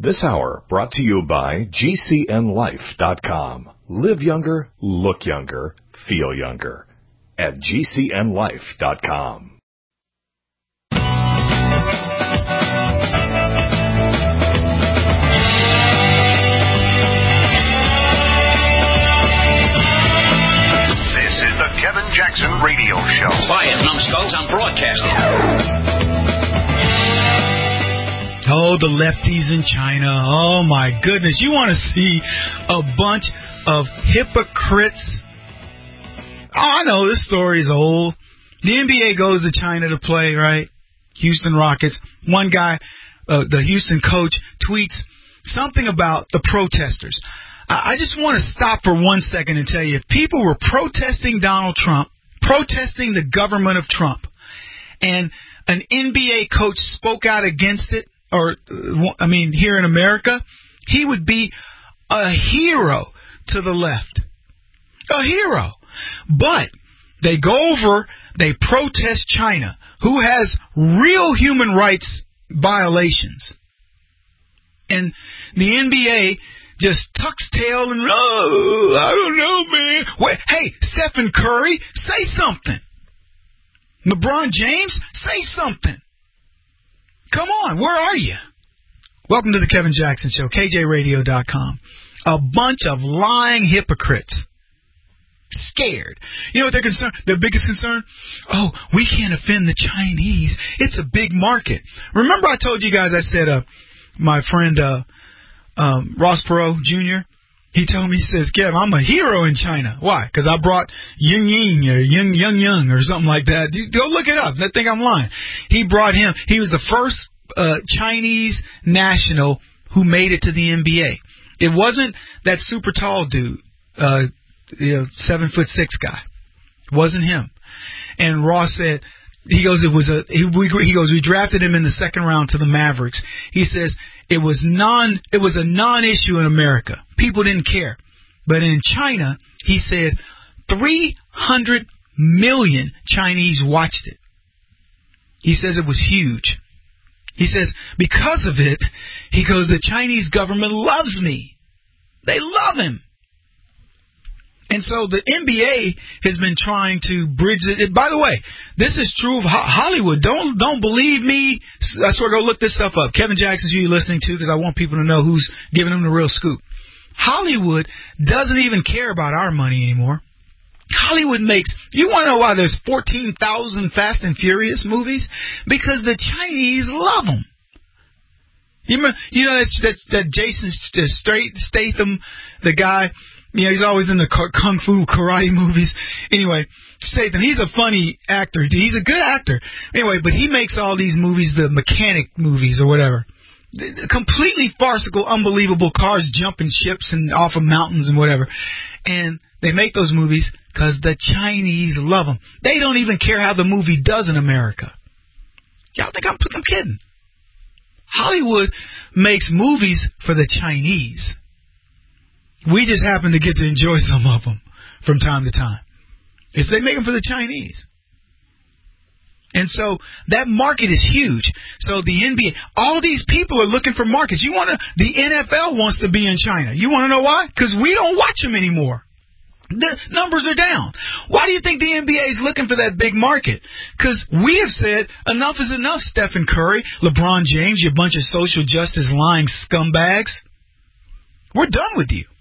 This hour brought to you by GCNLife.com. Live younger, look younger, feel younger. At GCNLife.com. This is the Kevin Jackson Radio Show. Quiet, numbskulls, I'm broadcasting. Oh, the lefties in China. Oh, my goodness. You want to see a bunch of hypocrites? Oh, I know this story is old. The NBA goes to China to play, right? Houston Rockets. One guy, the Houston coach, tweets something about the protesters. I just want to stop for 1 second and tell you, if people were protesting Donald Trump, protesting the government of Trump, and an NBA coach spoke out against it, here in America, he would be a hero to the left. A hero. But they go over, they protest China, who has real human rights violations. And the NBA just tucks tail and, I don't know, man. Wait, hey, Stephen Curry, say something. LeBron James, say something. Come on, where are you? Welcome to the Kevin Jackson Show, KJRadio.com. A bunch of lying hypocrites. Scared. You know what their biggest concern? Oh, we can't offend the Chinese. It's a big market. Remember I told you guys, I said, my friend Ross Perot Jr., he told me, he says, Kev, I'm a hero in China. Why? Because I brought Ying or Yung or something like that. Go look it up. They think I'm lying. He brought him. He was the first Chinese national who made it to the NBA. It wasn't that super tall dude, 7'6" guy. It wasn't him. And Ross said, he goes, we drafted him in the second round to the Mavericks. He says it was a non-issue in America. People didn't care. But in China, he said 300 million Chinese watched it. He says it was huge. He says because of it, he goes, the Chinese government loves me. They love him. And so the NBA has been trying to bridge it. By the way, this is true of Hollywood. Don't believe me. I sort of go look this stuff up. Kevin Jackson's who you're listening to, because I want people to know who's giving them the real scoop. Hollywood doesn't even care about our money anymore. Hollywood makes. You want to know why there's 14,000 Fast and Furious movies? Because the Chinese love them. You know that Jason Statham, the guy. You know, he's always in the kung fu karate movies. Anyway, Statham, he's a funny actor. He's a good actor. Anyway, but he makes all these movies, the mechanic movies or whatever. Completely farcical, unbelievable cars jumping ships and off of mountains and whatever. And they make those movies because the Chinese love them. They don't even care how the movie does in America. Y'all think I'm kidding? Hollywood makes movies for the Chinese. We just happen to get to enjoy some of them from time to time. They make them for the Chinese. And so that market is huge. So the NBA, all these people are looking for markets. The NFL wants to be in China. You want to know why? Because we don't watch them anymore. The numbers are down. Why do you think the NBA is looking for that big market? Because we have said enough is enough, Stephen Curry, LeBron James, you bunch of social justice lying scumbags. We're done with you.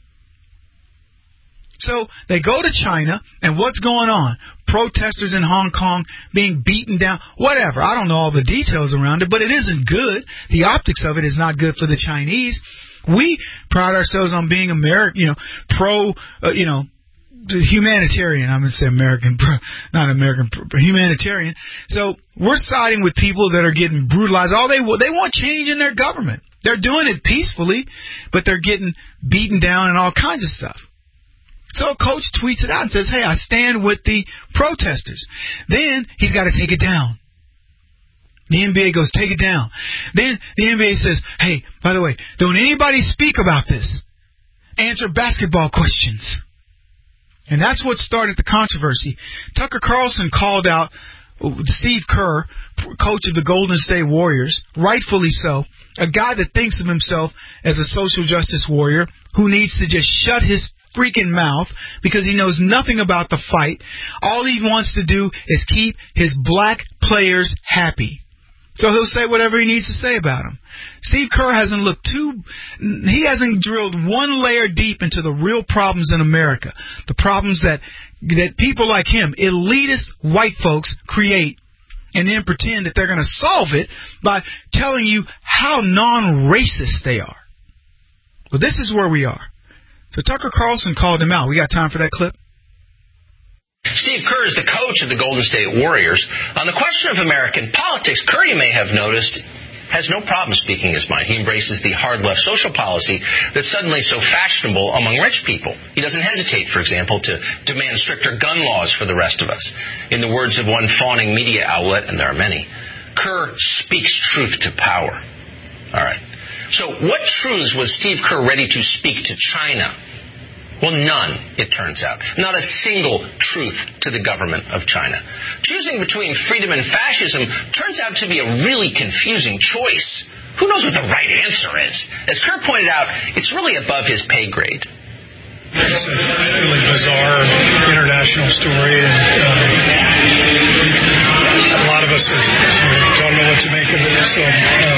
So they go to China, and what's going on? Protesters in Hong Kong being beaten down, whatever. I don't know all the details around it, but it isn't good. The optics of it is not good for the Chinese. We pride ourselves on being humanitarian. I'm going to say American, not American, humanitarian. So we're siding with people that are getting brutalized. They want change in their government. They're doing it peacefully, but they're getting beaten down and all kinds of stuff. So a coach tweets it out and says, hey, I stand with the protesters. Then he's got to take it down. The NBA goes, take it down. Then the NBA says, hey, by the way, don't anybody speak about this. Answer basketball questions. And that's what started the controversy. Tucker Carlson called out Steve Kerr, coach of the Golden State Warriors, rightfully so, a guy that thinks of himself as a social justice warrior who needs to just shut his freaking mouth because he knows nothing about the fight. All he wants to do is keep his black players happy. So he'll say whatever he needs to say about them. Steve Kerr hasn't drilled one layer deep into the real problems in America. The problems that people like him, elitist white folks, create and then pretend that they're going to solve it by telling you how non-racist they are. Well, this is where we are. So Tucker Carlson called him out. We got time for that clip? Steve Kerr is the coach of the Golden State Warriors. On the question of American politics, Kerr, you may have noticed, has no problem speaking his mind. He embraces the hard-left social policy that's suddenly so fashionable among rich people. He doesn't hesitate, for example, to demand stricter gun laws for the rest of us. In the words of one fawning media outlet, and there are many, Kerr speaks truth to power. All right. So what truths was Steve Kerr ready to speak to China? Well, none, it turns out. Not a single truth to the government of China. Choosing between freedom and fascism turns out to be a really confusing choice. Who knows what the right answer is? As Kerr pointed out, it's really above his pay grade. It's a really bizarre international story, and a lot of us don't know what to make of it. So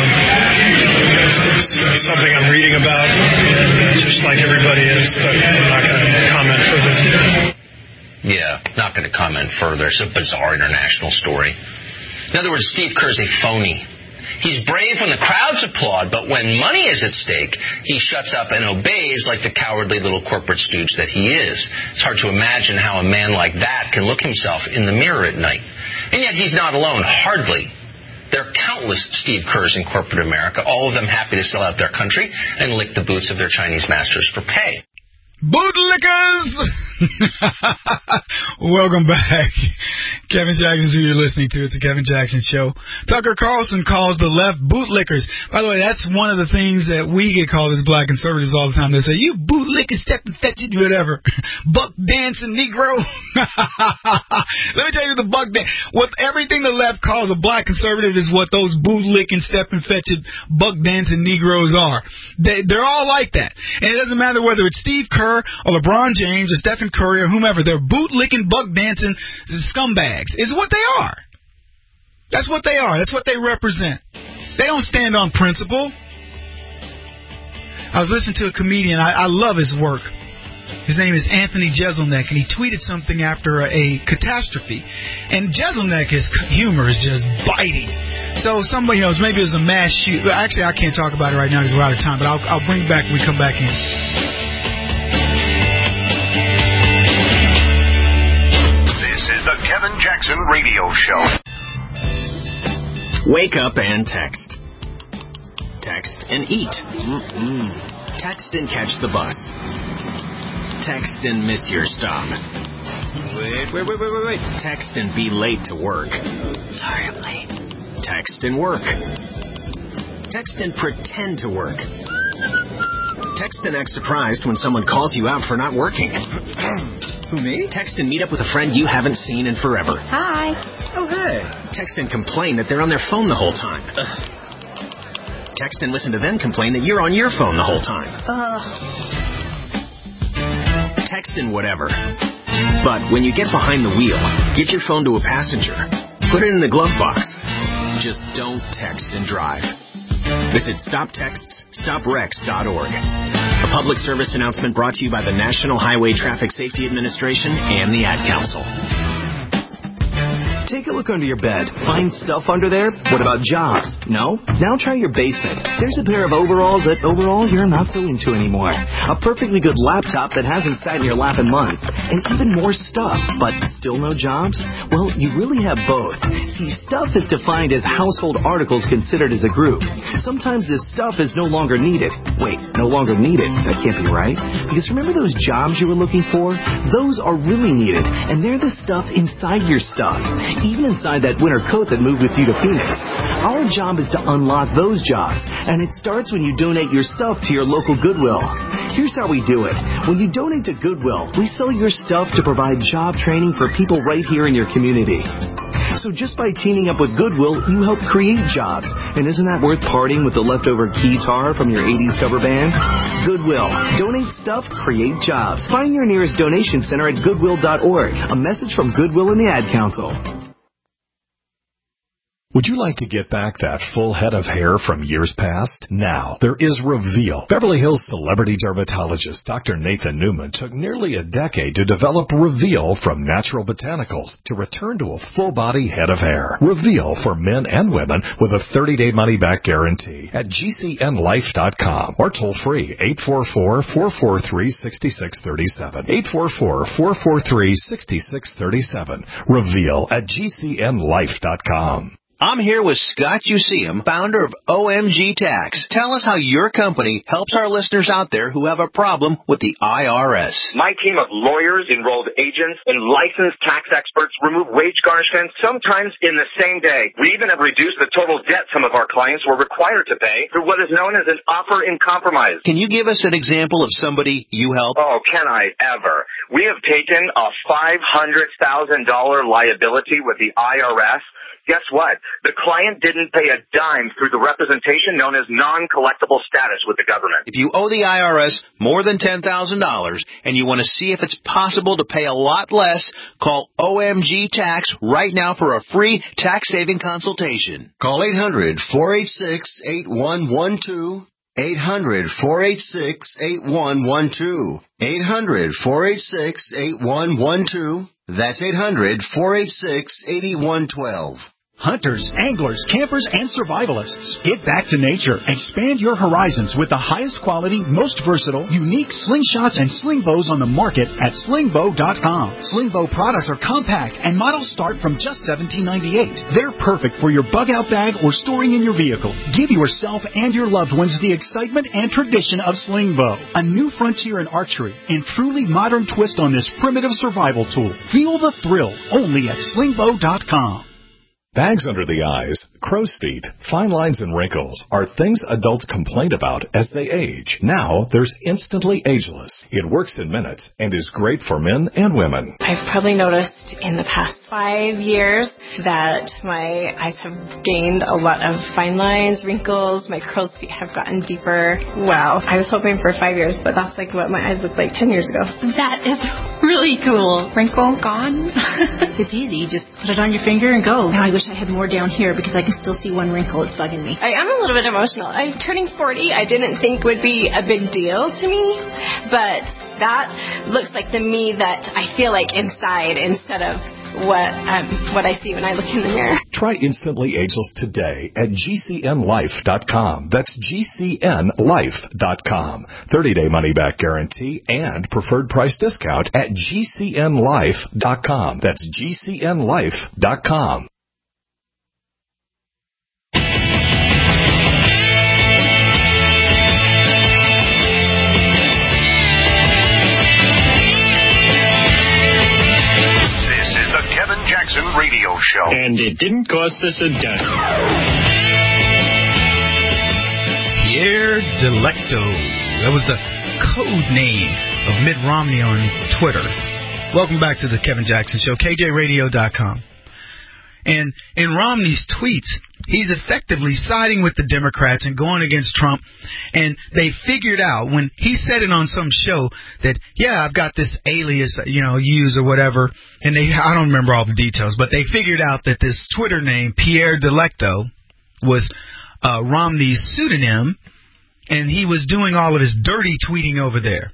it's something I'm reading about, and just like everybody is, but I'm not going to comment further. Yeah, not going to comment further. It's a bizarre international story. In other words, Steve Kerr's a phony. He's brave when the crowds applaud, but when money is at stake, he shuts up and obeys like the cowardly little corporate stooge that he is. It's hard to imagine how a man like that can look himself in the mirror at night. And yet he's not alone, hardly. There are countless Steve Kerrs in corporate America, all of them happy to sell out their country and lick the boots of their Chinese masters for pay. Bootlickers! Welcome back. Kevin Jackson's who you're listening to. It's the Kevin Jackson Show. Tucker Carlson calls the left bootlickers. By the way, that's one of the things that we get called as black conservatives all the time. They say, you bootlickers, step and fetch it, whatever. Buck dancing Negro. Let me tell you the buck dance. What everything the left calls a black conservative is what those bootlicking, step and fetch it, buck dancing Negroes are. They're all like that. And it doesn't matter whether it's Steve Kerr or LeBron James or Stephen Curry or whomever. They're bootlicking, buck-dancing scumbags is what they are. That's what they are. That's what they represent. They don't stand on principle. I was listening to a comedian. I love his work. His name is Anthony Jeselnik, and he tweeted something after a catastrophe. And Jeselnik, his humor is just biting. So somebody knows, maybe it was a mass shoot. Actually, I can't talk about it right now because we're out of time, but I'll bring it back when we come back in. The Kevin Jackson Radio Show. Wake up and text. Text and eat. Text and catch the bus. Text and miss your stop. Wait. Text and be late to work. Sorry, I'm late. Text and work. Text and pretend to work. Text and act surprised when someone calls you out for not working. Who, me? Text and meet up with a friend you haven't seen in forever. Hi. Oh, hey. Text and complain that they're on their phone the whole time. Text and listen to them complain that you're on your phone the whole time. Text and whatever. But when you get behind the wheel, give your phone to a passenger. Put it in the glove box. Just don't text and drive. Visit StopTextsStopWrecks.org. A public service announcement brought to you by the National Highway Traffic Safety Administration and the Ad Council. Take a look under your bed. Find stuff under there? What about jobs? No? Now try your basement. There's a pair of overalls that overall you're not so into anymore. A perfectly good laptop that hasn't sat in your lap in months. And even more stuff. But still no jobs? Well, you really have both. See, stuff is defined as household articles considered as a group. Sometimes this stuff is no longer needed. Wait, no longer needed? That can't be right. Because remember those jobs you were looking for? Those are really needed. And they're the stuff inside your stuff. Even inside that winter coat that moved with you to Phoenix. Our job is to unlock those jobs, and it starts when you donate your stuff to your local Goodwill. Here's how we do it. When you donate to Goodwill, we sell your stuff to provide job training for people right here in your community. So So just by teaming up with Goodwill, you help create jobs. And isn't that worth parting with the leftover guitar from your 80s cover band? Goodwill. Donate stuff, create jobs. Find your nearest donation center at goodwill.org. A message from Goodwill and the Ad Council. Would you like to get back that full head of hair from years past? Now, there is Reveal. Beverly Hills celebrity dermatologist Dr. Nathan Newman took nearly a decade to develop Reveal from natural botanicals to return to a full-body head of hair. Reveal for men and women with a 30-day money-back guarantee at GCNlife.com or toll-free 844-443-6637. 844-443-6637. Reveal at GCNlife.com. I'm here with Scott Useum, founder of OMG Tax. Tell us how your company helps our listeners out there who have a problem with the IRS. My team of lawyers, enrolled agents, and licensed tax experts remove wage garnishments sometimes in the same day. We even have reduced the total debt some of our clients were required to pay through what is known as an offer in compromise. Can you give us an example of somebody you help? Oh, can I ever? We have taken a $500,000 liability with the IRS. Guess what? The client didn't pay a dime through the representation known as non-collectible status with the government. If you owe the IRS more than $10,000 and you want to see if it's possible to pay a lot less, call OMG Tax right now for a free tax-saving consultation. Call 800-486-8112. 800-486-8112. 800-486-8112. That's 800-486-8112. Hunters, anglers, campers, and survivalists. Get back to nature. Expand your horizons with the highest quality, most versatile, unique slingshots and sling bows on the market at slingbow.com. Slingbow products are compact and models start from just $17.98. They're perfect for your bug-out bag or storing in your vehicle. Give yourself and your loved ones the excitement and tradition of Slingbow, a new frontier in archery and truly modern twist on this primitive survival tool. Feel the thrill only at slingbow.com. Bags under the eyes, crow's feet, fine lines and wrinkles are things adults complain about as they age. Now, there's Instantly Ageless. It works in minutes and is great for men and women. I've probably noticed in the past 5 years that my eyes have gained a lot of fine lines, wrinkles, my crow's feet have gotten deeper. Wow. I was hoping for 5 years, but that's like what my eyes looked like 10 years ago. That is really cool. Wrinkle gone. It's easy. You just put it on your finger and go. Now I wish I had more down here because I can still see one wrinkle. It's bugging me. I am a little bit emotional. I'm turning 40. I didn't think would be a big deal to me, but that looks like the me that I feel like inside instead of what I see when I look in the mirror. Try Instantly Ageless today at GCNlife.com. That's GCNlife.com. 30-day money-back guarantee and preferred price discount at GCNlife.com. That's GCNlife.com. Jackson Radio Show. And it didn't cost us a dime. Pierre Delecto. That was the code name of Mitt Romney on Twitter. Welcome back to the Kevin Jackson Show, KJRadio.com. And in Romney's tweets, he's effectively siding with the Democrats and going against Trump. And they figured out when he said it on some show that, yeah, I've got this alias, use or whatever. And I don't remember all the details, but they figured out that this Twitter name, Pierre Delecto, was Romney's pseudonym. And he was doing all of his dirty tweeting over there.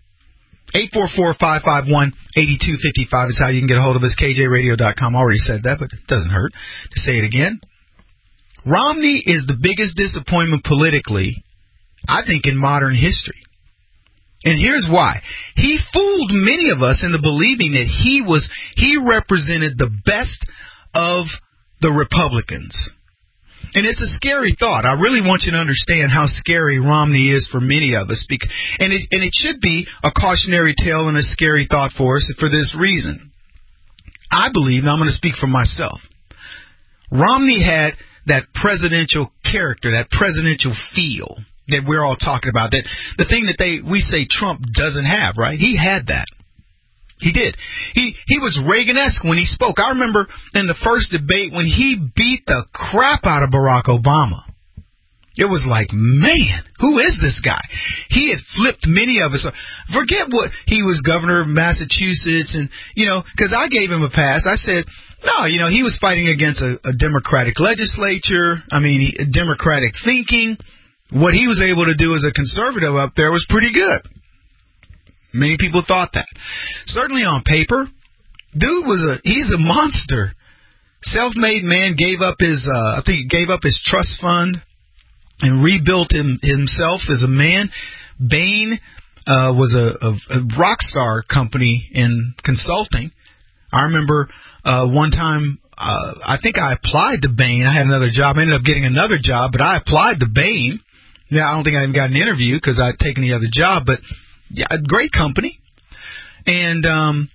844-551-8255 is how you can get a hold of us. KJRadio.com. Already said that, but it doesn't hurt to say it again. Romney is the biggest disappointment politically, I think, in modern history. And here's why. He fooled many of us into believing that he represented the best of the Republicans. And it's a scary thought. I really want you to understand how scary Romney is for many of us. And it should be a cautionary tale and a scary thought for us for this reason. I believe, and I'm going to speak for myself, Romney had that presidential character, that presidential feel that we're all talking about. That the thing that we say Trump doesn't have, right? He had that. He did. He was Reagan-esque when he spoke. I remember in the first debate when he beat the crap out of Barack Obama. It was like, man, who is this guy? He had flipped many of us. Forget what he was governor of Massachusetts, and, because I gave him a pass. I said, no, he was fighting against a Democratic legislature. Democratic thinking. What he was able to do as a conservative up there was pretty good. Many people thought that. Certainly on paper, dude he's a monster. Self-made man, gave up his trust fund and rebuilt himself as a man. Bain was a rock star company in consulting. I remember one time, I think I applied to Bain. I had another job. I ended up getting another job, but I applied to Bain. Now, I don't think I even got an interview because I'd taken the other job, but yeah, a great company. And,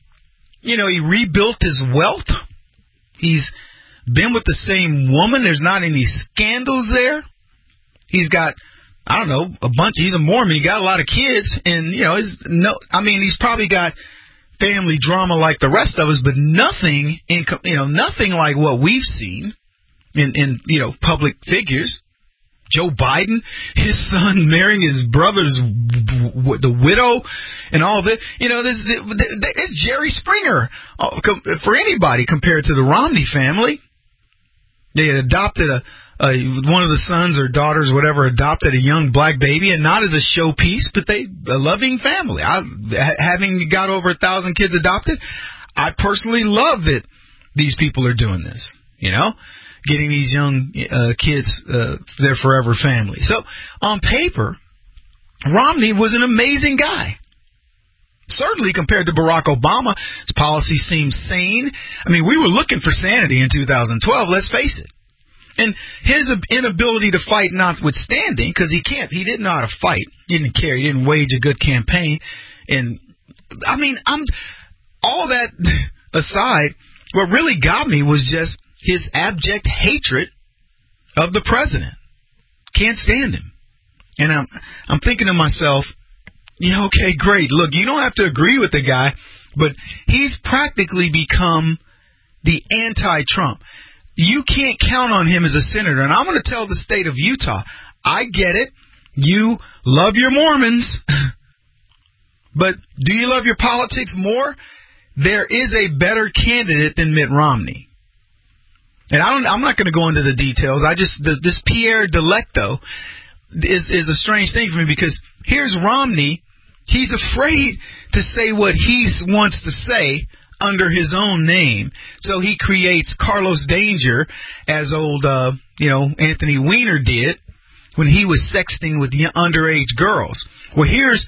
he rebuilt his wealth. He's been with the same woman. There's not any scandals there. He's got, he's a Mormon. He got a lot of kids. And, he's probably got family drama like the rest of us, but nothing nothing like what we've seen in public figures. Joe Biden, his son marrying his brother's the widow, and all this. It's Jerry Springer for anybody compared to the Romney family. They had adopted one of the sons or daughters, whatever, adopted a young black baby, and not as a showpiece, but a loving family. Having got over 1,000 kids adopted, I personally love that these people are doing this. Getting these young kids their forever family. So on paper, Romney was an amazing guy. Certainly compared to Barack Obama, his policy seemed sane. We were looking for sanity in 2012, let's face it. And his inability to fight notwithstanding, because he didn't know how to fight. He didn't care. He didn't wage a good campaign. And, all that aside, what really got me was just his abject hatred of the president. Can't stand him. And I'm thinking to myself, okay, great. Look, you don't have to agree with the guy, but he's practically become the anti-Trump. You can't count on him as a senator. And I'm going to tell the state of Utah, I get it. You love your Mormons. But do you love your politics more? There is a better candidate than Mitt Romney. And I'm not going to go into the details. This Pierre Delecto is a strange thing for me, because here's Romney. He's afraid to say what he wants to say under his own name. So he creates Carlos Danger, as old, Anthony Weiner did when he was sexting with underage girls. Well, here's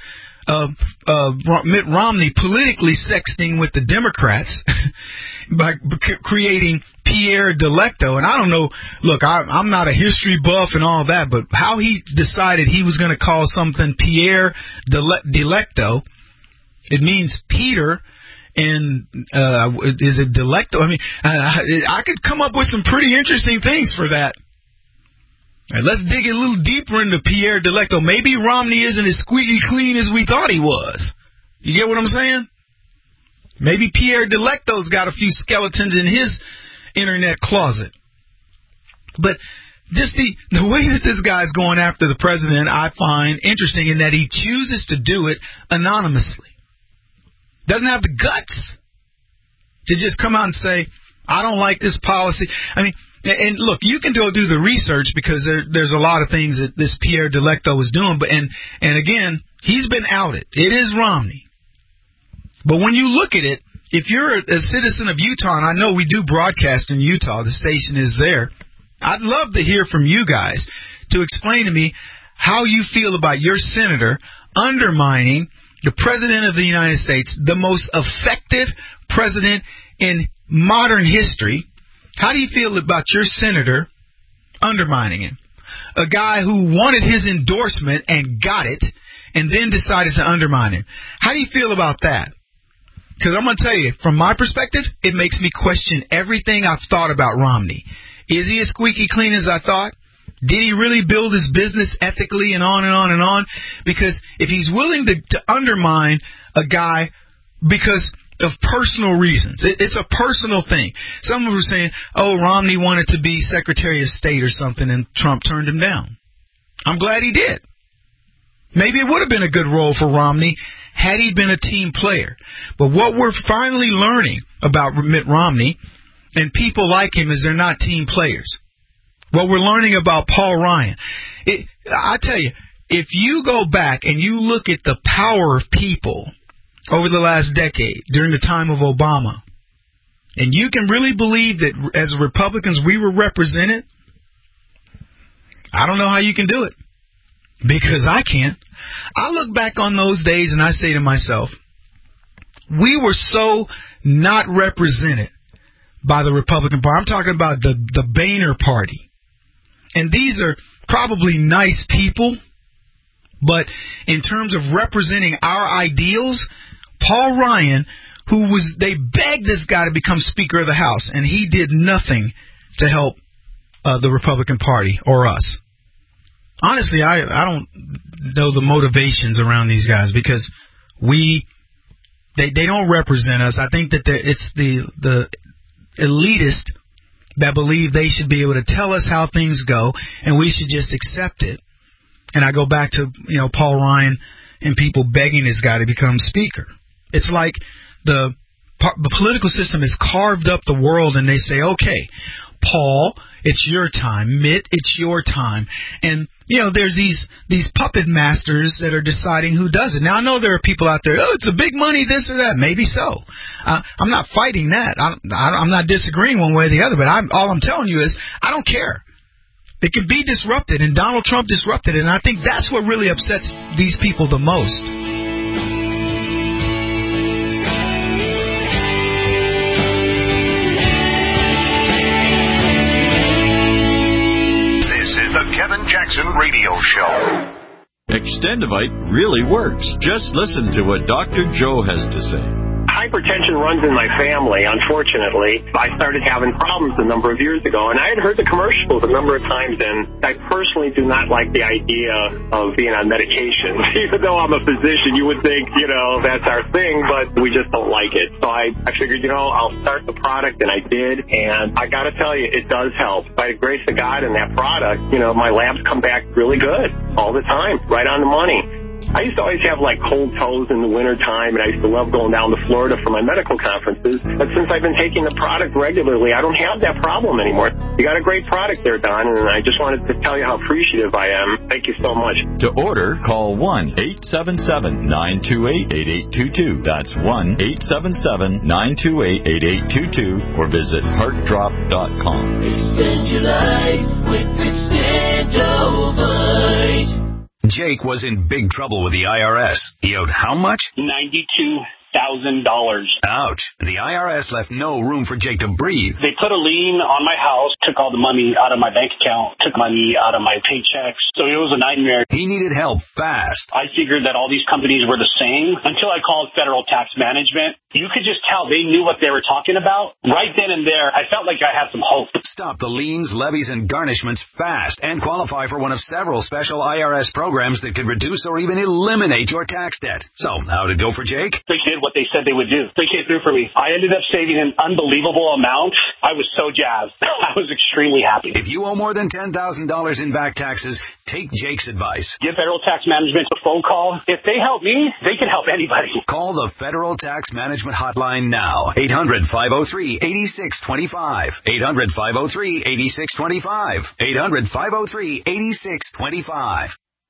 Mitt Romney politically sexting with the Democrats by creating Pierre Delecto. And I don't know, look, I'm not a history buff and all that, but how he decided he was going to call something Pierre Delecto, it means Peter, and is it Delecto? I could come up with some pretty interesting things for that. All right, let's dig a little deeper into Pierre Delecto. Maybe Romney isn't as squeaky clean as we thought he was. You get what I'm saying? Maybe Pierre Delecto's got a few skeletons in his internet closet. But just the way that this guy's going after the president, I find interesting, in that he chooses to do it anonymously. Doesn't have the guts to just come out and say, I don't like this policy. And look, you can go do the research, because there's a lot of things that this Pierre Delecto is doing. But and again, he's been outed. It is Romney. But when you look at it, if you're a citizen of Utah, and I know we do broadcast in Utah, the station is there, I'd love to hear from you guys to explain to me how you feel about your senator undermining the President of the United States, the most effective president in modern history. How do you feel about your senator undermining him? A guy who wanted his endorsement and got it, and then decided to undermine him. How do you feel about that? Because I'm going to tell you, from my perspective, it makes me question everything I've thought about Romney. Is he as squeaky clean as I thought? Did he really build his business ethically, and on and on and on? Because if he's willing to undermine a guy because of personal reasons. It's a personal thing. Some were saying, Romney wanted to be Secretary of State or something, and Trump turned him down. I'm glad he did. Maybe it would have been a good role for Romney had he been a team player. But what we're finally learning about Mitt Romney and people like him is they're not team players. What we're learning about Paul Ryan, I tell you, if you go back and you look at the power of people over the last decade during the time of Obama, and you can really believe that as Republicans we were represented, I don't know how you can do it, because I can't. I look back on those days and I say to myself, we were so not represented by the Republican Party. I'm talking about the Boehner Party. And these are probably nice people, but in terms of representing our ideals, Paul Ryan, they begged this guy to become Speaker of the House, and he did nothing to help the Republican Party or us. Honestly, I don't know the motivations around these guys, because they don't represent us. I think that it's the elitist that believe they should be able to tell us how things go, and we should just accept it. And I go back to Paul Ryan and people begging this guy to become Speaker. It's like the political system has carved up the world, and they say, okay, Paul, it's your time. Mitt, it's your time. And, there's these puppet masters that are deciding who does it. Now, I know there are people out there, it's a big money, this or that. Maybe so. I'm not fighting that. I'm not disagreeing one way or the other, but all I'm telling you is I don't care. It can be disrupted, and Donald Trump disrupted it, and I think that's what really upsets these people the most. The Kevin Jackson Radio Show. Extendivite really works. Just listen to what Dr. Joe has to say. Hypertension runs in my family, unfortunately. I started having problems a number of years ago, and I had heard the commercials a number of times, and I personally do not like the idea of being on medication. Even though I'm a physician, you would think, that's our thing, but we just don't like it. So I figured, I'll start the product, and I did, and I got to tell you, it does help. By the grace of God and that product, my labs come back really good all the time, right on the money. I used to always have cold toes in the wintertime, and I used to love going down to Florida for my medical conferences. But since I've been taking the product regularly, I don't have that problem anymore. You got a great product there, Don, and I just wanted to tell you how appreciative I am. Thank you so much. To order, call 1-877-928-8822. That's 1-877-928-8822, or visit heartdrop.com. Extend your life with Extendivite. Jake was in big trouble with the IRS. He owed how much? $92,000. Ouch. The IRS left no room for Jake to breathe. They put a lien on my house, took all the money out of my bank account, took money out of my paychecks. So it was a nightmare. He needed help fast. I figured that all these companies were the same until I called Federal Tax Management. You could just tell they knew what they were talking about. Right then and there, I felt like I had some hope. Stop the liens, levies, and garnishments fast and qualify for one of several special IRS programs that could reduce or even eliminate your tax debt. So, how did it go for Jake? They did what they said they would do. They came through for me. I ended up saving an unbelievable amount. I was so jazzed. I was extremely happy. If you owe more than $10,000 in back taxes, take Jake's advice. Give Federal Tax Management a phone call. If they help me, they can help anybody. Call the Federal Tax Management Hotline now. 800-503-8625. 800-503-8625. 800-503-8625.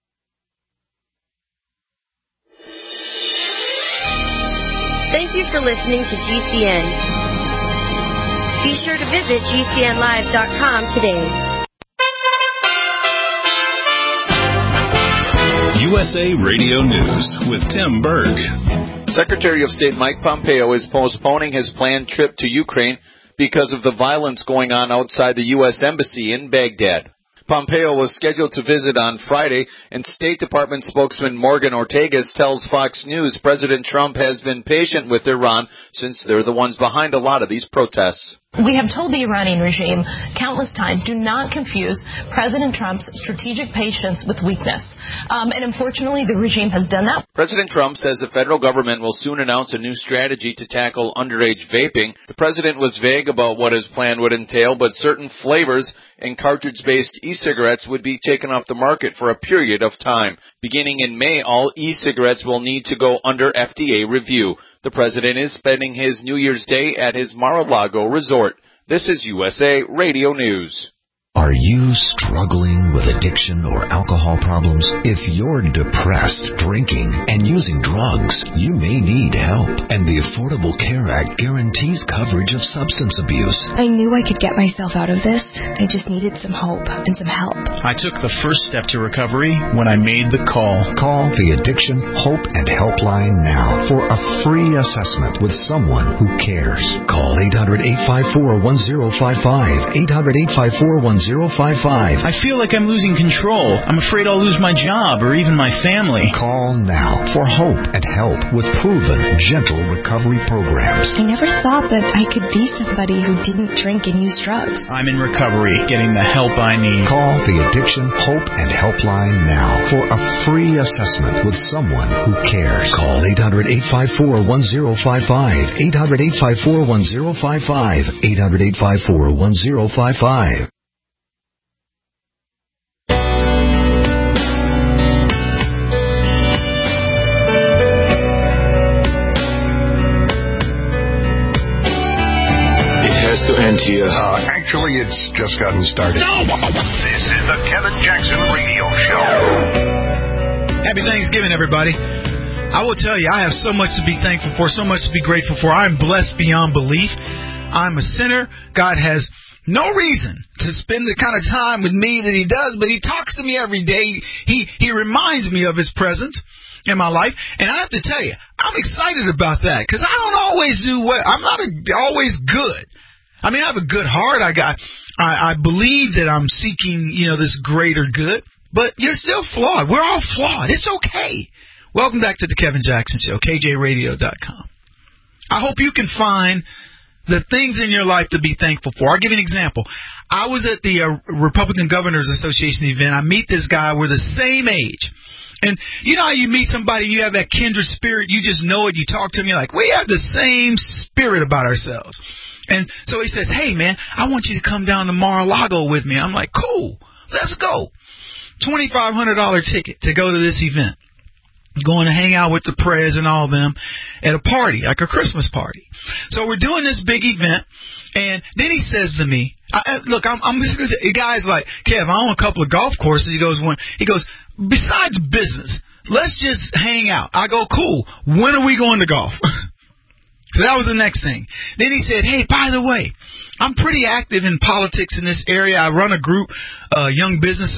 Thank you for listening to GCN. Be sure to visit GCNlive.com today. USA Radio News with Tim Berg. Secretary of State Mike Pompeo is postponing his planned trip to Ukraine because of the violence going on outside the U.S. Embassy in Baghdad. Pompeo was scheduled to visit on Friday, and State Department spokesman Morgan Ortagus tells Fox News President Trump has been patient with Iran since they're the ones behind a lot of these protests. We have told the Iranian regime countless times, do not confuse President Trump's strategic patience with weakness. And unfortunately, the regime has done that. President Trump says the federal government will soon announce a new strategy to tackle underage vaping. The president was vague about what his plan would entail, but certain flavors and cartridge-based e-cigarettes would be taken off the market for a period of time. Beginning in May, all e-cigarettes will need to go under FDA review. The president is spending his New Year's Day at his Mar-a-Lago resort. This is USA Radio News. Are you struggling with addiction or alcohol problems? If you're depressed, drinking, and using drugs, you may need help. And the Affordable Care Act guarantees coverage of substance abuse. I knew I could get myself out of this. I just needed some hope and some help. I took the first step to recovery when I made the call. Call the Addiction Hope and Helpline now for a free assessment with someone who cares. Call 800-854-1055. 800-854-1055. I feel like I'm losing control. I'm afraid I'll lose my job or even my family. Call now for hope and help with proven, gentle recovery programs. I never thought that I could be somebody who didn't drink and use drugs. I'm in recovery, getting the help I need. Call the Addiction Hope and Helpline now for a free assessment with someone who cares. Call 800-854-1055. 800-854-1055. 800-854-1055. To end here. Actually, it's just gotten started. This is the Kevin Jackson Radio Show. Happy Thanksgiving, everybody. I will tell you, I have so much to be thankful for, so much to be grateful for. I'm blessed beyond belief. I'm a sinner. God has no reason to spend the kind of time with me that He does, but He talks to me every day. He reminds me of His presence in my life, and I have to tell you, I'm excited about that because I don't always do what I'm not always good. I mean, I have a good heart. I believe that I'm seeking, this greater good, but you're still flawed. We're all flawed. It's okay. Welcome back to the Kevin Jackson Show, KJRadio.com. I hope you can find the things in your life to be thankful for. I'll give you an example. I was at the Republican Governors Association event. I meet this guy. We're the same age. And you know how you meet somebody, you have that kindred spirit, you just know it, you talk to them, you're like, we have the same spirit about ourselves. And so he says, hey, man, I want you to come down to Mar-a-Lago with me. I'm like, cool, let's go. $2,500 ticket to go to this event. Going to hang out with the prez and all of them at a party, like a Christmas party. So we're doing this big event, and then he says to me, look, I'm just going to, the guy's like, Kev, I own a couple of golf courses. He goes, besides business, let's just hang out. I go, cool. When are we going to golf? So that was the next thing. Then he said, hey, by the way, I'm pretty active in politics in this area. I run a group, young business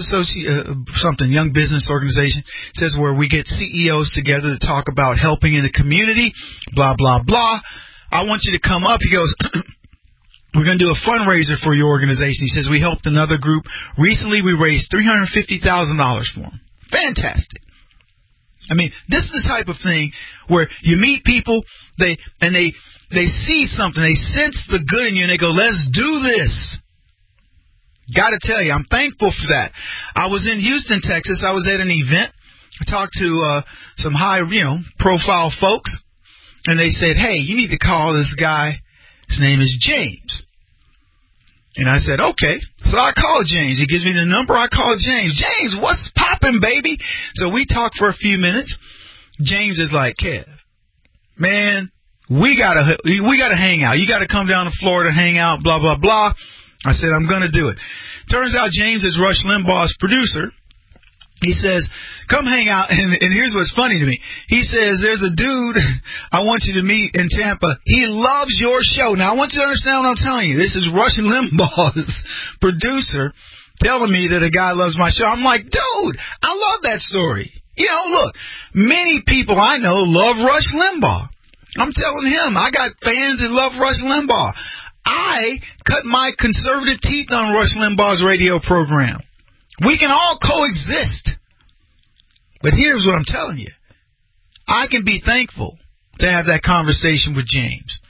organization. It says where we get CEOs together to talk about helping in the community, blah, blah, blah. I want you to come up. He goes, we're going to do a fundraiser for your organization. He says we helped another group. Recently, we raised $350,000 for them. Fantastic. I mean, this is the type of thing where you meet people, they see something, they sense the good in you, and they go, let's do this. Got to tell you, I'm thankful for that. I was in Houston, Texas. I was at an event. I talked to some high, profile folks, and they said, hey, you need to call this guy. His name is James. And I said, okay. So I called James. He gives me the number. I called James. James, what's poppin', baby? So we talked for a few minutes. James is like, Kev, man, we gotta hang out. You gotta come down to Florida, hang out, blah, blah, blah. I said, I'm gonna do it. Turns out James is Rush Limbaugh's producer. He says, come hang out, and here's what's funny to me. He says, there's a dude I want you to meet in Tampa. He loves your show. Now, I want you to understand what I'm telling you. This is Rush Limbaugh's producer telling me that a guy loves my show. I'm like, dude, I love that story. Look, many people I know love Rush Limbaugh. I'm telling him, I got fans that love Rush Limbaugh. I cut my conservative teeth on Rush Limbaugh's radio program. We can all coexist. But here's what I'm telling you. I can be thankful to have that conversation with James.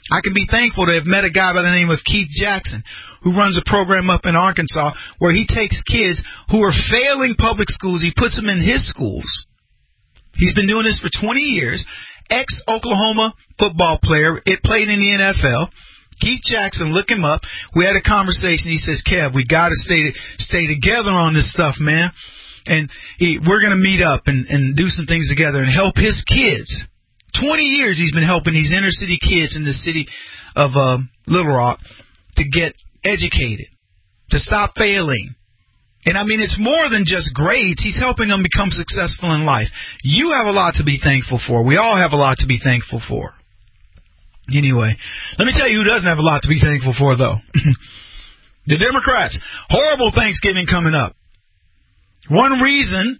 I can be thankful to have met a guy by the name of Keith Jackson, who runs a program up in Arkansas where he takes kids who are failing public schools. He puts them in his schools. He's been doing this for 20 years. Ex-Oklahoma football player. It played in the NFL. Keith Jackson, look him up. We had a conversation. He says, Kev, we got to stay together on this stuff, man. And we're going to meet up and do some things together and help his kids. 20 years he's been helping these inner city kids in the city of Little Rock to get educated, to stop failing. And I mean, it's more than just grades. He's helping them become successful in life. You have a lot to be thankful for. We all have a lot to be thankful for. Anyway, let me tell you who doesn't have a lot to be thankful for, though. The Democrats. Horrible Thanksgiving coming up. One more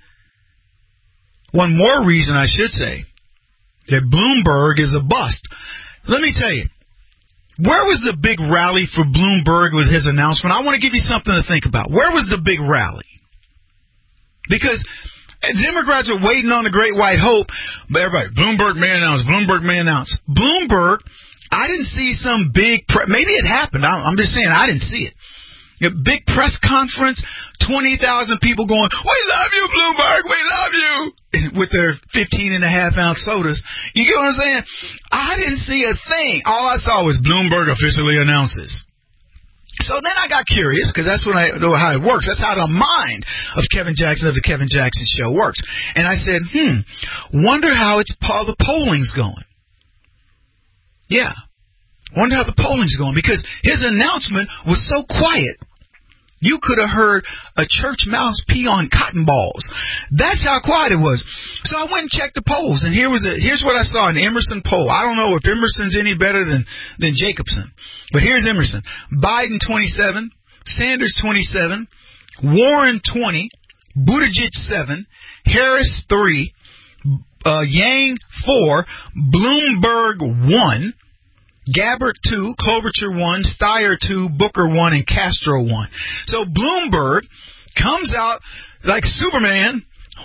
reason, I should say, that Bloomberg is a bust. Let me tell you, where was the big rally for Bloomberg with his announcement? I want to give you something to think about. Where was the big rally? Because Democrats are waiting on the great white hope, but everybody, Bloomberg may announce, Bloomberg may announce. Bloomberg, I didn't see some big, maybe it happened. I'm just saying I didn't see it. A big press conference, 20,000 people going, we love you, Bloomberg, we love you, with their 15.5-ounce sodas. You get what I'm saying? I didn't see a thing. All I saw was Bloomberg officially announces. So then I got curious, because that's how it works. That's how the mind of Kevin Jackson of the Kevin Jackson Show works. And I said, wonder how the polling's going. Yeah. Wonder how the polling's going, because his announcement was so quiet. You could have heard a church mouse pee on cotton balls. That's how quiet it was. So I went and checked the polls, and here's what I saw, an Emerson poll. I don't know if Emerson's any better than Jacobson, but here's Emerson. Biden 27, Sanders 27, Warren 20, Buttigieg 7, Harris 3, Yang 4, Bloomberg 1, Gabbard 2, Klobuchar 1, Steyer 2, Booker 1, and Castro 1. So Bloomberg comes out like Superman,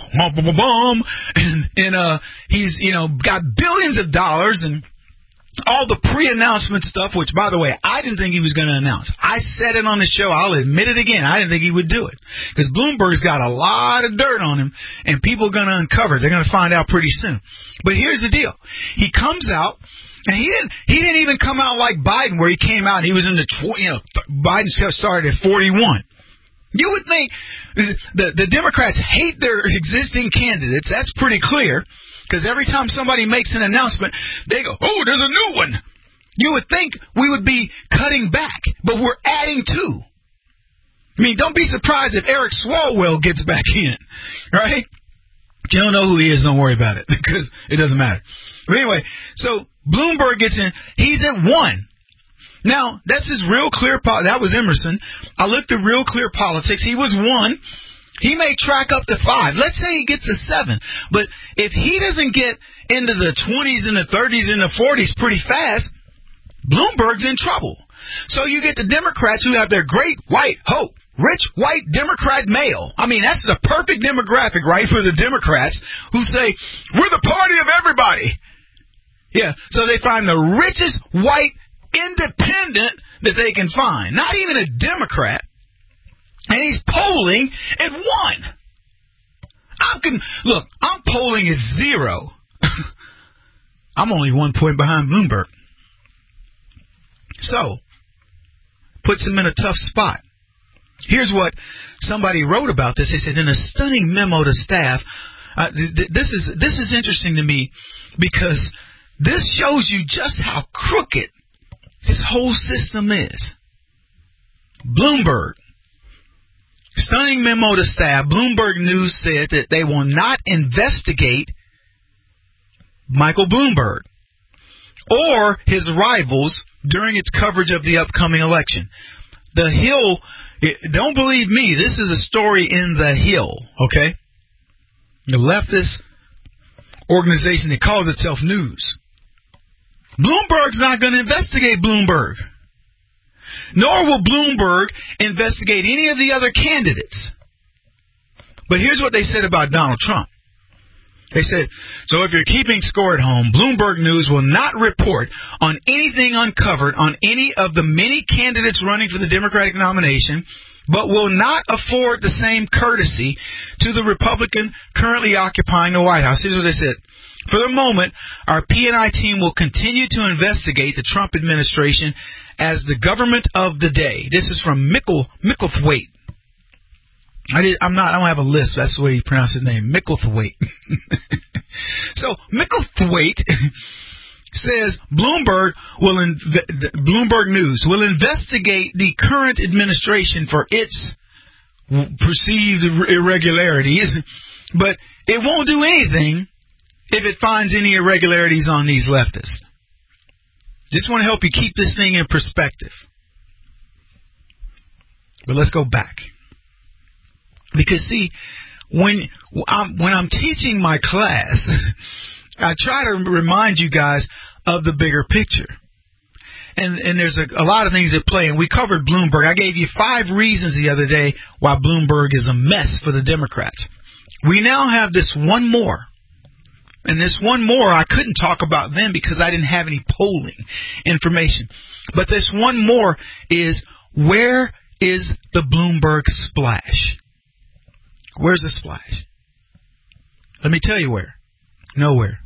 and he's got billions of dollars and all the pre-announcement stuff, which, by the way, I didn't think he was going to announce. I said it on the show. I'll admit it again. I didn't think he would do it, because Bloomberg's got a lot of dirt on him, and people are going to uncover it. They're going to find out pretty soon. But here's the deal. He comes out. And he didn't even come out like Biden, where he came out and he was in the Biden started at 41. You would think the Democrats hate their existing candidates. That's pretty clear, because every time somebody makes an announcement, they go, "Oh, there's a new one." You would think we would be cutting back, but we're adding to. I mean, don't be surprised if Eric Swalwell gets back in, right? If you don't know who he is, don't worry about it, because it doesn't matter. But anyway, so Bloomberg gets in. He's at 1. Now, that's his Real Clear that was Emerson. I looked at Real Clear Politics. He was 1. He may track up to 5. Let's say he gets to 7. But if he doesn't get into the 20s and the 30s and the 40s pretty fast, Bloomberg's in trouble. So you get the Democrats who have their great white hope. Rich, white, Democrat male. I mean, that's the perfect demographic, right, for the Democrats who say, we're the party of everybody. Yeah, so they find the richest white independent that they can find. Not even a Democrat. And he's polling at 1. I'm polling at 0. I'm only 1 point behind Bloomberg. So, puts him in a tough spot. Here's what somebody wrote about this. They said, in a stunning memo to staff, this is interesting to me, because this shows you just how crooked this whole system is. Bloomberg. Stunning memo to staff. Bloomberg News said that they will not investigate Michael Bloomberg or his rivals during its coverage of the upcoming election. The Hill, don't believe me, this is a story in The Hill, okay? The leftist organization that calls itself News. Bloomberg's not going to investigate Bloomberg. Nor will Bloomberg investigate any of the other candidates. But here's what they said about Donald Trump. They said, so if you're keeping score at home, Bloomberg News will not report on anything uncovered on any of the many candidates running for the Democratic nomination, but will not afford the same courtesy to the Republican currently occupying the White House. Here's what they said. For the moment, our P&I team will continue to investigate the Trump administration as the government of the day. This is from Micklethwaite. I don't have a list. That's the way you pronounce his name, Micklethwaite. So Micklethwaite says Bloomberg News will investigate the current administration for its perceived irregularities, but it won't do anything if it finds any irregularities on these leftists. Just want to help you keep this thing in perspective. But let's go back. Because, see, when I'm teaching my class, I try to remind you guys of the bigger picture. And there's a lot of things at play. And we covered Bloomberg. I gave you 5 reasons the other day why Bloomberg is a mess for the Democrats. We now have this one more. And this one more, I couldn't talk about then because I didn't have any polling information. But this one more is, where is the Bloomberg splash? Where's the splash? Let me tell you where. Nowhere.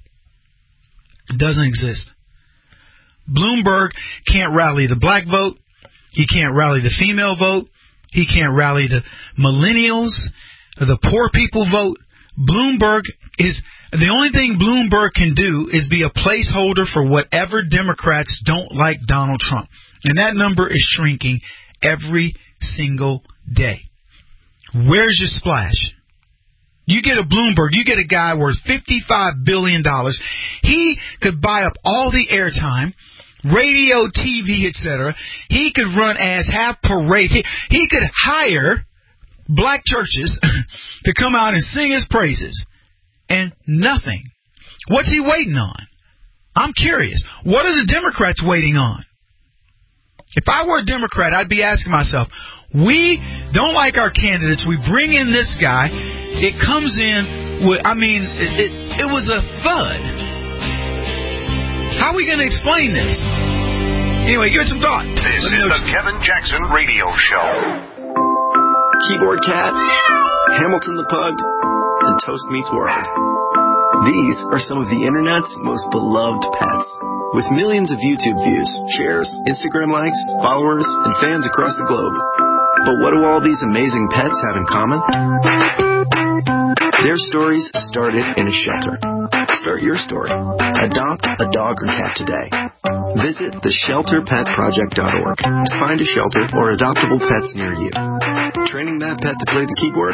It doesn't exist. Bloomberg can't rally the black vote. He can't rally the female vote. He can't rally the millennials, the poor people vote. Bloomberg is... The only thing Bloomberg can do is be a placeholder for whatever Democrats don't like Donald Trump. And that number is shrinking every single day. Where's your splash? You get a Bloomberg, you get a guy worth $55 billion. He could buy up all the airtime, radio, TV, etc. He could run ads, have parades. He could hire black churches to come out and sing his praises. And nothing. What's he waiting on? I'm curious. What are the Democrats waiting on? If I were a Democrat, I'd be asking myself, we don't like our candidates. We bring in this guy. It comes in with, it was a thud. How are we going to explain this? Anyway, give it some thought. This is the Kevin Jackson Radio Show. Keyboard Cat, Hamilton the Pug, and Toast Meets World. These are some of the internet's most beloved pets. With millions of YouTube views, shares, Instagram likes, followers, and fans across the globe. But what do all these amazing pets have in common? Their stories started in a shelter. Start your story. Adopt a dog or cat today. Visit theshelterpetproject.org to find a shelter or adoptable pets near you. Training that pet to play the keyboard?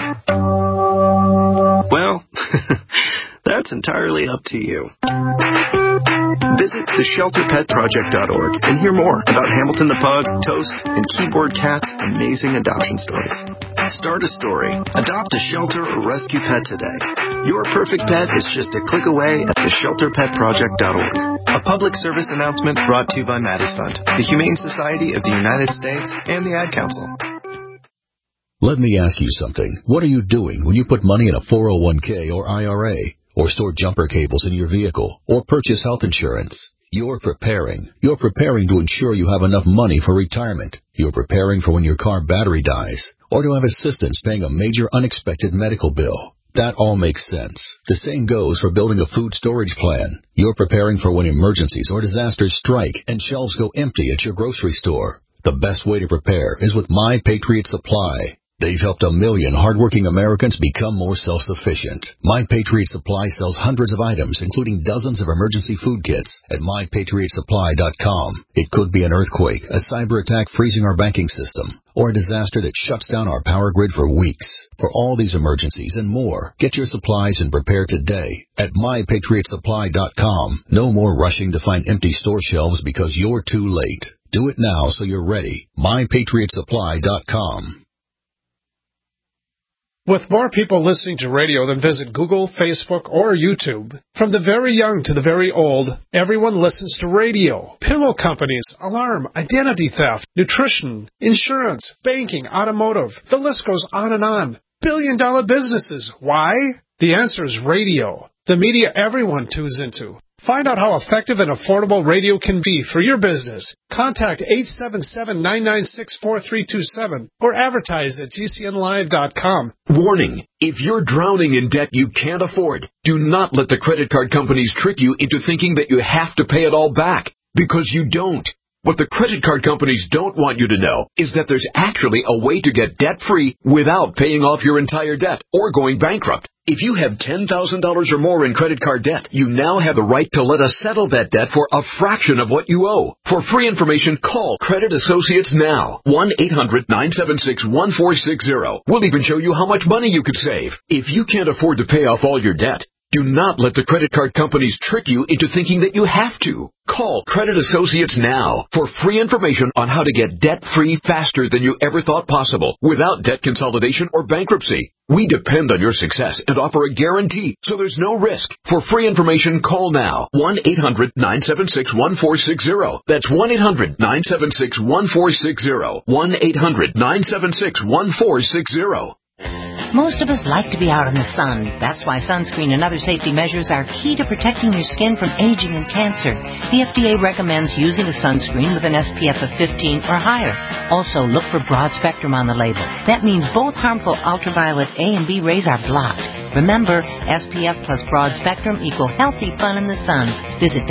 Well, that's entirely up to you. Visit theshelterpetproject.org and hear more about Hamilton the Pug, Toast, and Keyboard Cat's amazing adoption stories. Start a story, adopt a shelter or rescue pet today. Your perfect pet is just a click away at theshelterpetproject.org. A public service announcement brought to you by Mattis Fund, the Humane Society of the United States, and the Ad Council. Let me ask you something. What are you doing when you put money in a 401k or IRA, or store jumper cables in your vehicle, or purchase health insurance? You're preparing. You're preparing to ensure you have enough money for retirement. You're preparing for when your car battery dies, or to have assistance paying a major unexpected medical bill. That all makes sense. The same goes for building a food storage plan. You're preparing for when emergencies or disasters strike and shelves go empty at your grocery store. The best way to prepare is with My Patriot Supply. They've helped 1 million hardworking Americans become more self-sufficient. My Patriot Supply sells hundreds of items, including dozens of emergency food kits at MyPatriotSupply.com. It could be an earthquake, a cyber attack freezing our banking system, or a disaster that shuts down our power grid for weeks. For all these emergencies and more, get your supplies and prepare today at MyPatriotSupply.com. No more rushing to find empty store shelves because you're too late. Do it now so you're ready. MyPatriotSupply.com. With more people listening to radio than visit Google, Facebook, or YouTube, from the very young to the very old, everyone listens to radio. Pillow companies, alarm, identity theft, nutrition, insurance, banking, automotive. The list goes on and on. $1 billion businesses. Why? The answer is radio. the media everyone tunes into. Find out how effective and affordable radio can be for your business. Contact 877-996-4327 or advertise at GCNlive.com. Warning, if you're drowning in debt you can't afford, do not let the credit card companies trick you into thinking that you have to pay it all back, because you don't. What the credit card companies don't want you to know is that there's actually a way to get debt-free without paying off your entire debt or going bankrupt. If you have $10,000 or more in credit card debt, you now have the right to let us settle that debt for a fraction of what you owe. For free information, call Credit Associates now. 1-800-976-1460. We'll even show you how much money you could save. If you can't afford to pay off all your debt, do not let the credit card companies trick you into thinking that you have to. Call Credit Associates now for free information on how to get debt-free faster than you ever thought possible without debt consolidation or bankruptcy. We depend on your success and offer a guarantee, so there's no risk. For free information, call now. 1-800-976-1460. That's 1-800-976-1460. 1-800-976-1460. Most of us like to be out in the sun. That's why sunscreen and other safety measures are key to protecting your skin from aging and cancer. The FDA recommends using a sunscreen with an SPF of 15 or higher. Also, look for broad spectrum on the label. That means both harmful ultraviolet A and B rays are blocked. Remember, SPF plus broad spectrum equal healthy fun in the sun. Visit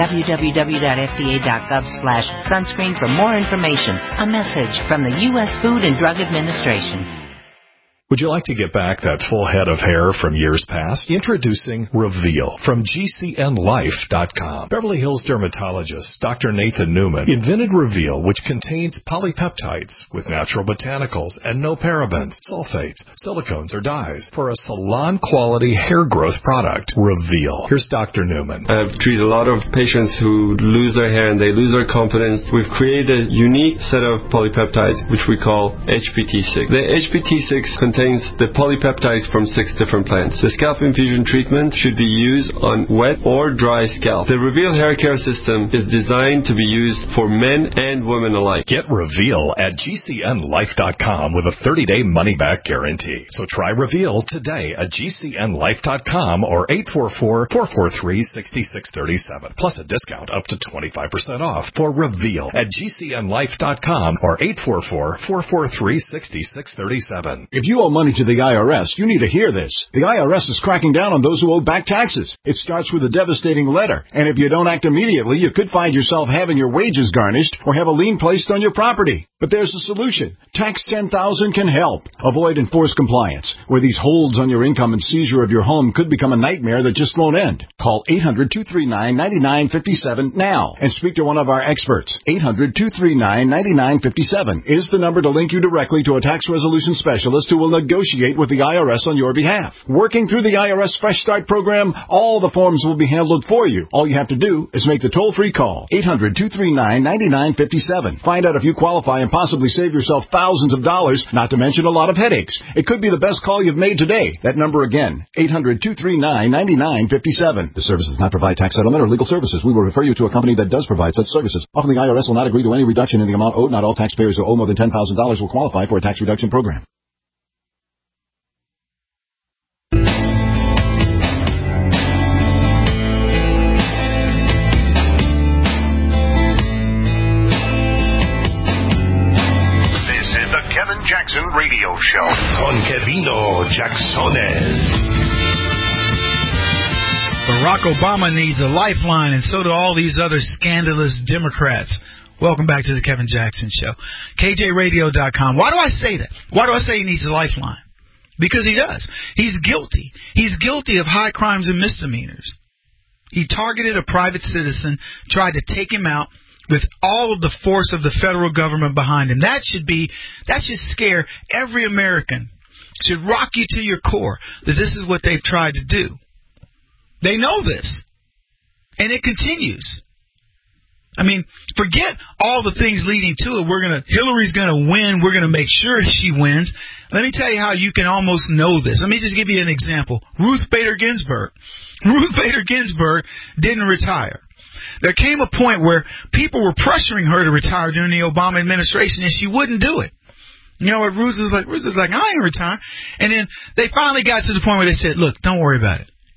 www.fda.gov/sunscreen for more information. A message from the U.S. Food and Drug Administration. Would you like to get back that full head of hair from years past? Introducing Reveal from GCNlife.com. Beverly Hills dermatologist Dr. Nathan Newman invented Reveal, which contains polypeptides with natural botanicals and no parabens, sulfates, silicones, or dyes for a salon-quality hair growth product. Reveal. Here's Dr. Newman. I've treated a lot of patients who lose their hair and they lose their confidence. We've created a unique set of polypeptides, which we call HPT6. The HPT6 contains the polypeptides from 6 different plants. The scalp infusion treatment should be used on wet or dry scalp. The Reveal hair care system is designed to be used for men and women alike. Get Reveal at GCNlife.com with a 30-day money-back guarantee. So try Reveal today at GCNlife.com or 844-443-6637. Plus a discount up to 25% off for Reveal at GCNlife.com or 844-443-6637. If you owe money to the IRS, you need to hear this. The IRS is cracking down on those who owe back taxes. It starts with a devastating letter, and if you don't act immediately, you could find yourself having your wages garnished or have a lien placed on your property. But there's a solution. Tax 10,000 can help. Avoid enforced compliance, where these holds on your income and seizure of your home could become a nightmare that just won't end. Call 800-239-9957 now and speak to one of our experts. 800-239-9957 is the number to link you directly to a tax resolution specialist who will negotiate with the IRS on your behalf. Working through the IRS Fresh Start program, all the forms will be handled for you. All you have to do is make the toll-free call. 800-239-9957. Find out if you qualify and possibly save yourself thousands of dollars, not to mention a lot of headaches. It could be the best call you've made today. That number again, 800-239-9957. This service does not provide tax settlement or legal services. We will refer you to a company that does provide such services. Often the IRS will not agree to any reduction in the amount owed. Not all taxpayers who owe more than $10,000 will qualify for a tax reduction program. Kevin Jackson Radio Show con Kevino Jacksones. Barack Obama needs a lifeline, and so do all these other scandalous Democrats. Welcome back to the Kevin Jackson Show. KJRadio.com. Why do I say that? Why do I say he needs a lifeline? Because he does. He's guilty. He's guilty of high crimes and misdemeanors. He targeted a private citizen, tried to take him out, with all of the force of the federal government behind him. That should scare every American. It should rock you to your core that this is what they've tried to do. They know this. And it continues. I mean, forget all the things leading to it. Hillary's going to win. We're going to make sure she wins. Let me tell you how you can almost know this. Let me just give you an example. Ruth Bader Ginsburg. Ruth Bader Ginsburg didn't retire. There came a point where people were pressuring her to retire during the Obama administration, and she wouldn't do it. You know what Ruth was like? Ruth was like, I ain't retiring. And then they finally got to the point where they said, look, don't worry about it.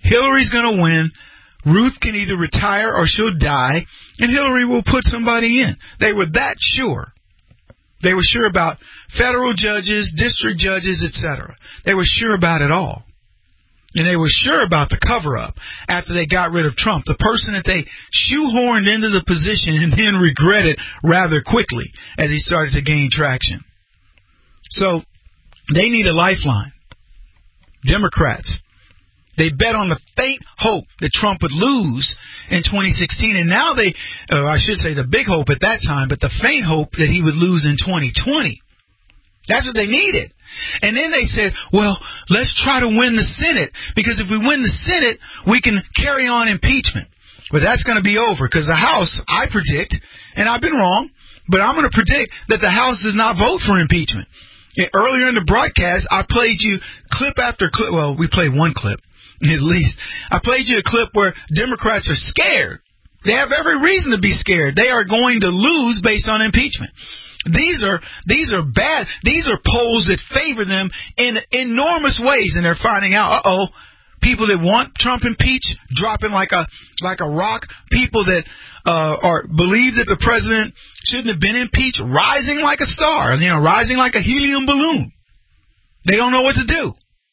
Hillary's going to win. Ruth can either retire or she'll die, and Hillary will put somebody in. They were that sure. They were sure about federal judges, district judges, etc. They were sure about it all. And they were sure about the cover-up after they got rid of Trump, the person that they shoehorned into the position and then regretted rather quickly as he started to gain traction. So they need a lifeline. Democrats. They bet on the faint hope that Trump would lose in 2016, and now I should say the big hope at that time, but the faint hope that he would lose in 2020. That's what they needed. And then they said, well, let's try to win the Senate, because if we win the Senate, we can carry on impeachment. But that's going to be over, because the House, I predict, and I've been wrong, but I'm going to predict that the House does not vote for impeachment. Earlier in the broadcast, I played you clip after clip. Well, we played one clip. At least. I played you a clip where Democrats are scared. They have every reason to be scared. They are going to lose based on impeachment. These are bad. These are polls that favor them in enormous ways, and they're finding out, people that want Trump impeached dropping like a rock. People that believe that the president shouldn't have been impeached rising like a star, rising like a helium balloon. They don't know what to do.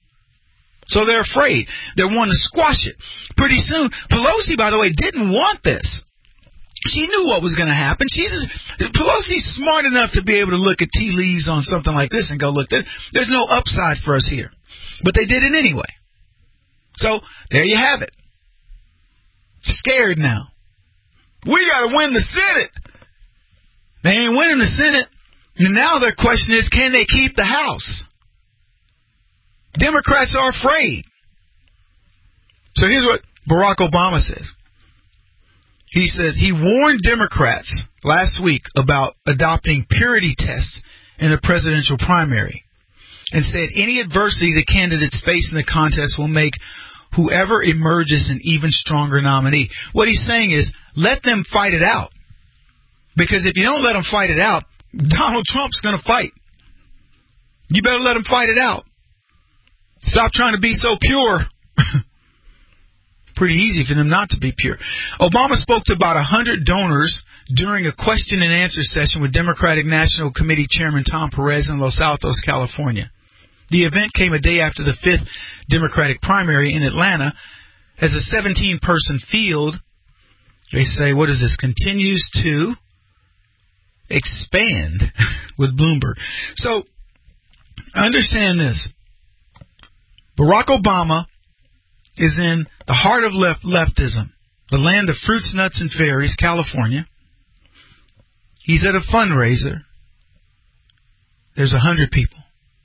So they're afraid. They want to squash it. Pretty soon, Pelosi, by the way, didn't want this. She knew what was going to happen. Pelosi's smart enough to be able to look at tea leaves on something like this and go, look, there's no upside for us here. But they did it anyway. So there you have it. Scared now. We got to win the Senate. They ain't winning the Senate. And now their question is, can they keep the House? Democrats are afraid. So here's what Barack Obama says. He says he warned Democrats last week about adopting purity tests in the presidential primary and said any adversity the candidates face in the contest will make whoever emerges an even stronger nominee. What he's saying is let them fight it out. Because if you don't let them fight it out, Donald Trump's going to fight. You better let him fight it out. Stop trying to be so pure. Pretty easy for them not to be pure. Obama spoke to about 100 donors during a question and answer session with Democratic National Committee Chairman Tom Perez in Los Altos, California. The event came a day after the 5th Democratic primary in Atlanta as a 17-person field, they say, what is this, continues to expand with Bloomberg. So, understand this. Barack Obama is in the heart of leftism, the land of fruits, nuts, and fairies, California. He's at a fundraiser. There's 100 people.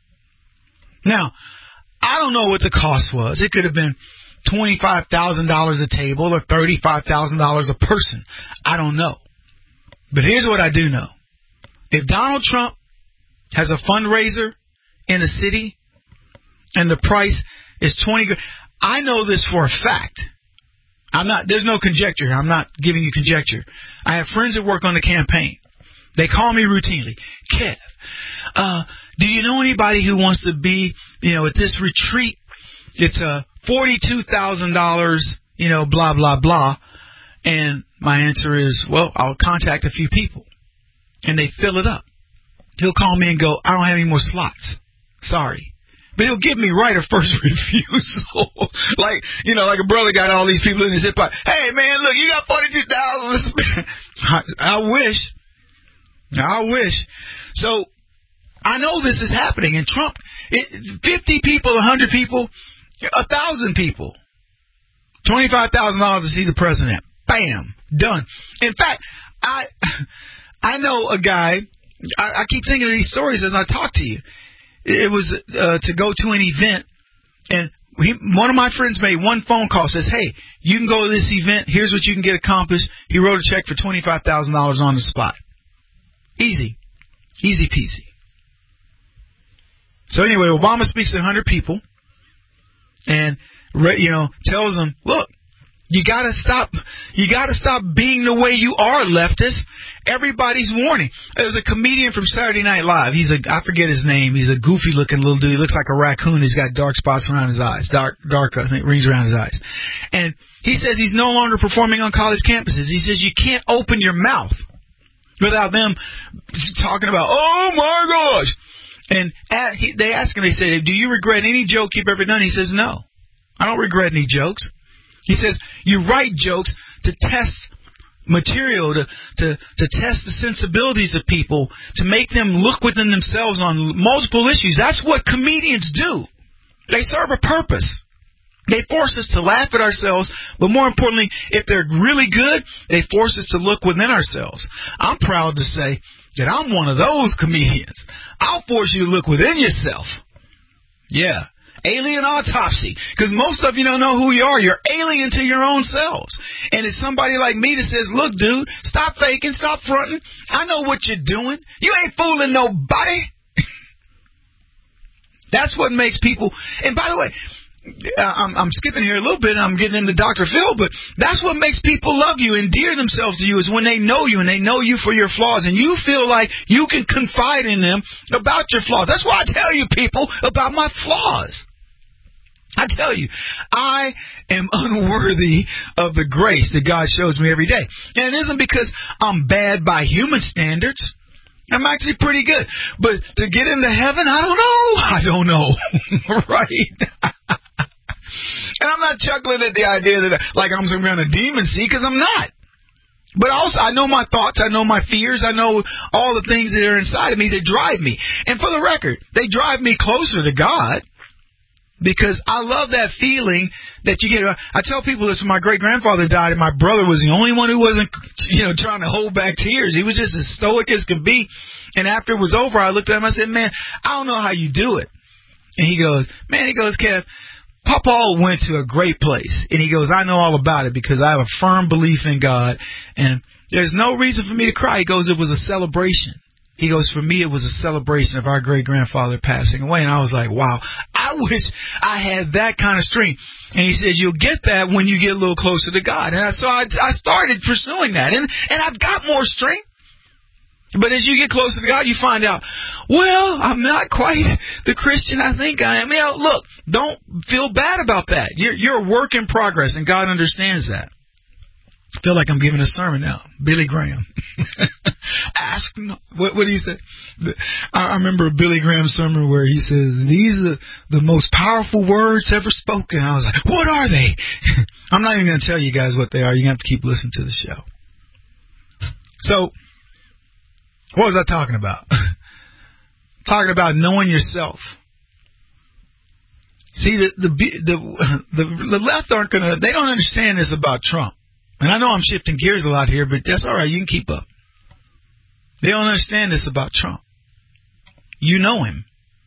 Now, I don't know what the cost was. It could have been $25,000 a table or $35,000 a person. I don't know. But here's what I do know. If Donald Trump has a fundraiser in a city and the price is $20,000, I know this for a fact. There's no conjecture. I'm not giving you conjecture. I have friends that work on the campaign. They call me routinely. Kev, do you know anybody who wants to be, at this retreat? It's $42,000, blah, blah, blah. And my answer is, well, I'll contact a few people. And they fill it up. He'll call me and go, I don't have any more slots. Sorry. But he'll give me right of first refusal. like a brother got all these people in his hip hop. Hey, man, look, you got 42,000. I wish. So I know this is happening. And Trump, 50 people, 100 people, 1,000 people, $25,000 to see the president. Bam, done. In fact, I know a guy. I keep thinking of these stories as I talk to you. It was to go to an event, and one of my friends made one phone call, says, hey, you can go to this event. Here's what you can get accomplished. He wrote a check for $25,000 on the spot. Easy peasy. So anyway, Obama speaks to 100 people and, tells them, look, You gotta stop being the way you are, leftist. Everybody's warning. There's a comedian from Saturday Night Live. I forget his name. He's a goofy looking little dude. He looks like a raccoon. He's got dark spots around his eyes. Dark, I think, rings around his eyes. And he says he's no longer performing on college campuses. He says you can't open your mouth without them talking about, oh my gosh. And they ask him, they say, do you regret any joke you've ever done? He says, no, I don't regret any jokes. He says, you write jokes to test material, to test the sensibilities of people, to make them look within themselves on multiple issues. That's what comedians do. They serve a purpose. They force us to laugh at ourselves, but more importantly, if they're really good, they force us to look within ourselves. I'm proud to say that I'm one of those comedians. I'll force you to look within yourself. Yeah. Alien autopsy. Because most of you don't know who you are. You're alien to your own selves. And it's somebody like me that says, look, dude, stop faking, stop fronting. I know what you're doing. You ain't fooling nobody. That's what makes people... And by the way, I'm skipping here a little bit, and I'm getting into Dr. Phil, but that's what makes people love you, endear themselves to you, is when they know you, and they know you for your flaws, and you feel like you can confide in them about your flaws. That's why I tell you people about my flaws. I tell you, I am unworthy of the grace that God shows me every day. And it isn't because I'm bad by human standards. I'm actually pretty good. But to get into heaven, I don't know. Right? And I'm not chuckling at the idea that like I'm some kind of demon seed, because I'm not. But also, I know my thoughts, I know my fears, I know all the things that are inside of me that drive me. And for the record, they drive me closer to God, because I love that feeling that you get. I tell people this: when my great-grandfather died, and my brother was the only one who wasn't, trying to hold back tears. He was just as stoic as could be. And after it was over, I looked at him, I said, man, I don't know how you do it. And he goes, Kev, Papa went to a great place. And he goes, I know all about it because I have a firm belief in God. And there's no reason for me to cry. He goes, it was a celebration. He goes, for me, it was a celebration of our great-grandfather passing away. And I was like, wow, I wish I had that kind of strength. And he says, you'll get that when you get a little closer to God. And so I started pursuing that. And I've got more strength. But as you get closer to God, you find out, well, I'm not quite the Christian I think I am. Look, don't feel bad about that. You're a work in progress, and God understands that. I feel like I'm giving a sermon now. Billy Graham. Ask not. What do you say? I remember a Billy Graham sermon where he says, these are the most powerful words ever spoken. I was like, what are they? I'm not even going to tell you guys what they are. You're going to have to keep listening to the show. So, what was I talking about? Talking about knowing yourself. See, the left aren't going to, they don't understand this about Trump. And I know I'm shifting gears a lot here, but that's all right. You can keep up. They don't understand this about Trump. You know him.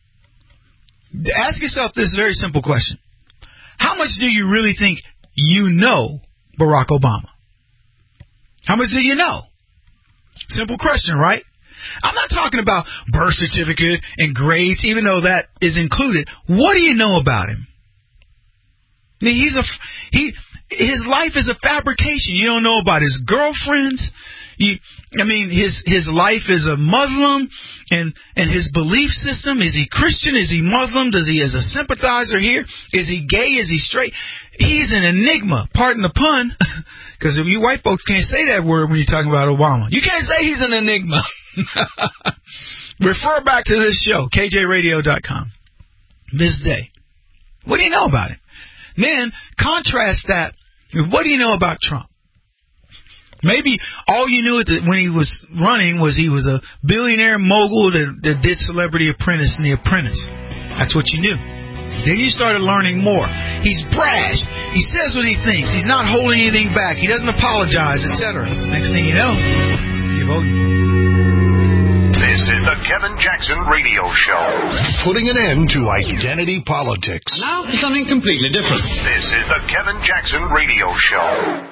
Ask yourself this very simple question. How much do you really think you know Barack Obama? How much do you know? Simple question, right? I'm not talking about birth certificate and grades, even though that is included. What do you know about him? I mean, his life is a fabrication. You don't know about his girlfriends. His life is a Muslim, and his belief system. Is he Christian? Is he Muslim? Does he as a sympathizer here? Is he gay? Is he straight? He's an enigma. Pardon the pun, because you white folks can't say that word when you're talking about Obama. You can't say he's an enigma. Refer back to this show, KJRadio.com. This day. What do you know about him? Then contrast that with what do you know about Trump? Maybe all you knew when he was running was he was a billionaire mogul that did Celebrity Apprentice and The Apprentice. That's what you knew. Then you started learning more. He's brash. He says what he thinks. He's not holding anything back. He doesn't apologize, etc. Next thing you know, you're voting for him. This is the Kevin Jackson Radio Show. Putting an end to identity politics. Now for something completely different. This is the Kevin Jackson Radio Show.